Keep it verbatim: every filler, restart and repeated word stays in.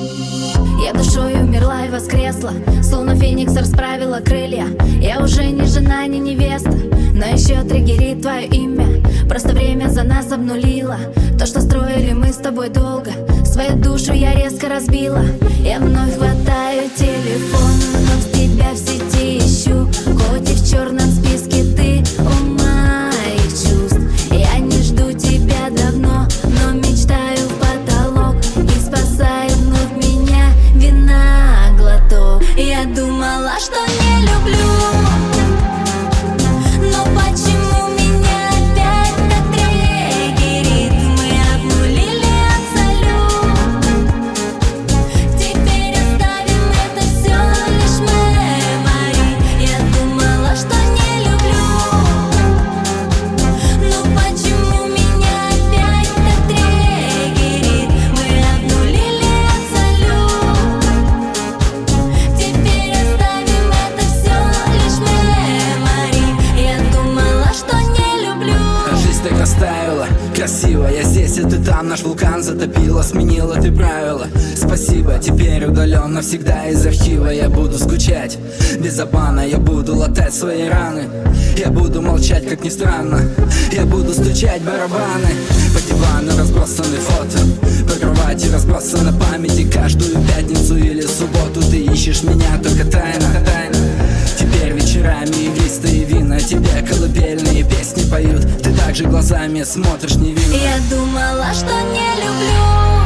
Я душой умерла и воскресла, словно феникс расправила крылья. Я уже не жена, не невеста, но еще триггерит твое имя. Просто время за нас обнулило то, что строили мы с тобой долго. Свою душу я резко разбила. Я вновь хватаю телефон, вновь тебя в сети ищу. Хоть и в черном списке ты у моих чувств. Я не жду тебя давно, но мечтаю в потолок. И спасает вновь меня вина глоток. Я думала, что не люблю, но почему меня опять так триггерит? Мы обнулили абсолют. Теперь оставим это все лишь мемори. Я думала, что не люблю, но почему меня опять так триггерит? Мы обнулили абсолют. Теперь оставим это все лишь мемори. Я думала, что не люблю. Жизнь так расставила, красиво. Я здесь, и ты там. Наш вулкан затопила, сменила ты правила. Спасибо, теперь удален навсегда из архива. Я буду скучать без обмана, я буду латать свои раны. Я буду молчать, как ни странно. Я буду стучать барабаны. По дивану разбросаны фото, по кровати разбросана память. И каждую пятницу или субботу ты ищешь меня, только тайна, тайна. Теперь вечерами игристые вина, тебе колыбельные песни поют. Ты также глазами смотришь невинно. Я думала, что не люблю,